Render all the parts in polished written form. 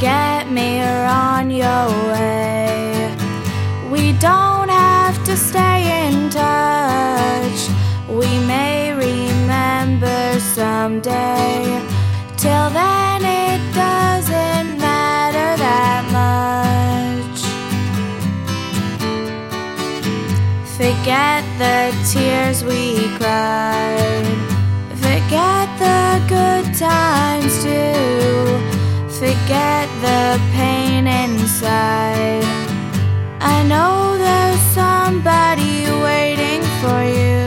forget me or on your way. We don't have to stay in touch. We may remember someday. Till then it doesn't matter that much. Forget the tears we cried. Forget the good times too. Forget the pain inside. I know there's somebody waiting for you.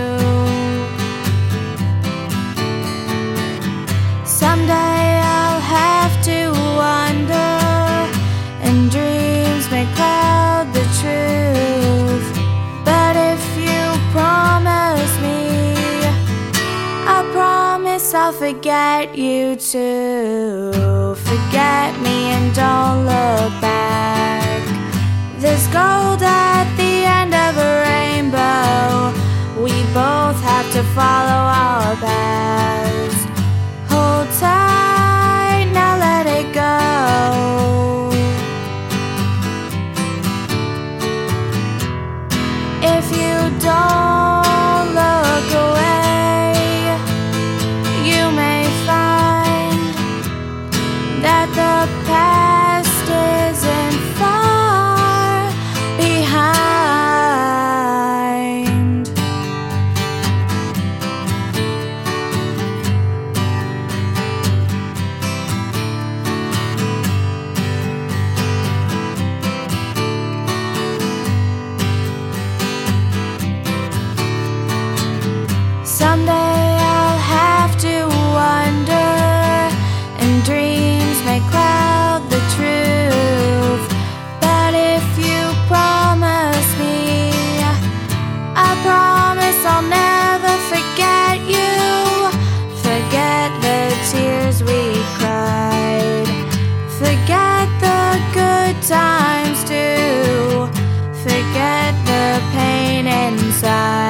Someday I'll have to wonder, and dreams may cloud the truth. But if you promise me, I promise I'll forget you too. Forget me and don't look back. There's gold at the end of a rainbow. We both have to follow our paths. Hold tight, now let it go. If you don't look away, you may find that the past isn't far behind. Someday I'll have to wonder, and dreams may cloud the truth. But if you promise me, I promise I'll never forget you. Forget the tears we cried. Forget the good times too. Forget the pain inside.